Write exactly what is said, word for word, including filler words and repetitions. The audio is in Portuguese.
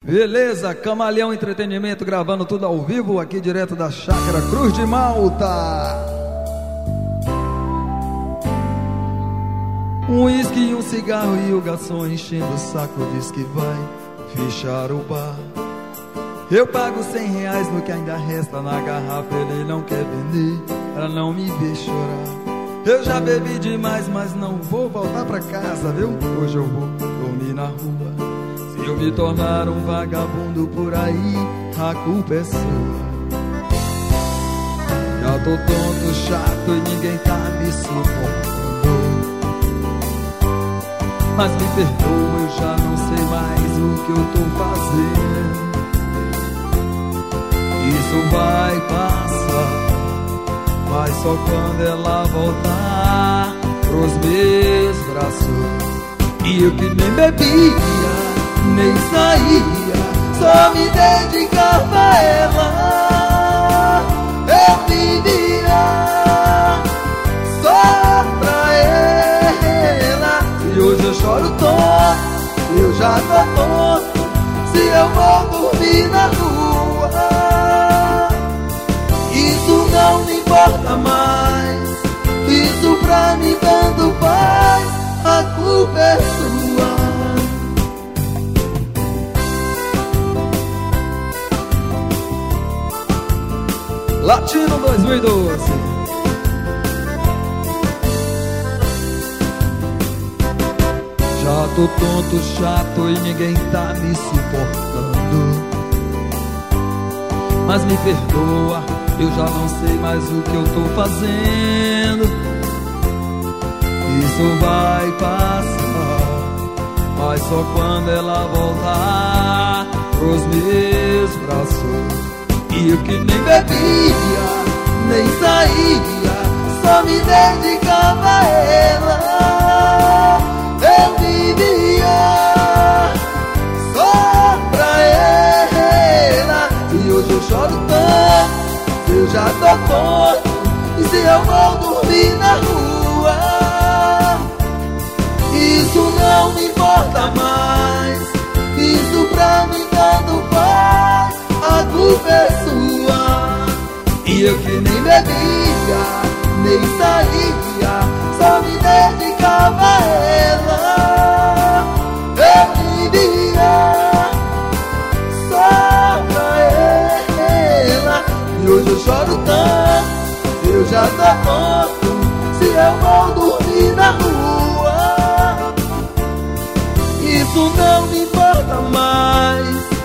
Beleza, Camaleão Entretenimento gravando tudo ao vivo aqui direto da Chácara Cruz de Malta. Um uísque e um cigarro e o garçom enchendo o saco diz que vai fechar o bar. Eu pago cem reais no que ainda resta na garrafa, ele não quer vender pra não me ver chorar. Eu já bebi demais, mas não vou voltar pra casa, viu? Hoje eu vou dormir na rua. Se eu me tornar um vagabundo por aí, a culpa é sua. Já tô tonto, chato e ninguém tá me suportando. Mas me perdoa, eu já não sei mais o que eu tô fazendo. Isso vai passar, mas só quando ela voltar pros meus braços. E eu que nem bebia, nem saía, só me dedicava a ela. Eu vivia só pra ela. E hoje eu choro tonto, eu já tô tonto. Se eu vou dormir na rua, isso não me importa mais. Isso pra mim tanto faz, a culpa é sua. Latino dois mil e doze. Já tô tonto, chato e ninguém tá me suportando. Mas me perdoa, eu já não sei mais o que eu tô fazendo. Isso vai passar, mas só quando ela voltar pros meus braços. E eu que nem bebia, nem saía, só me dedicava a ela. Eu vivia só pra ela. E hoje eu choro tanto, eu já tô tonto. E se eu vou dormir na rua, isso não me importa mais. Isso pra mim tanto faz, a culpa é sua. E eu que nem bebia, nem saía, só me dedicava a ela. Eu vivia só pra ela. E hoje eu choro tanto, eu já tô tonto. Se eu vou dormir na rua, isso não me importa mais.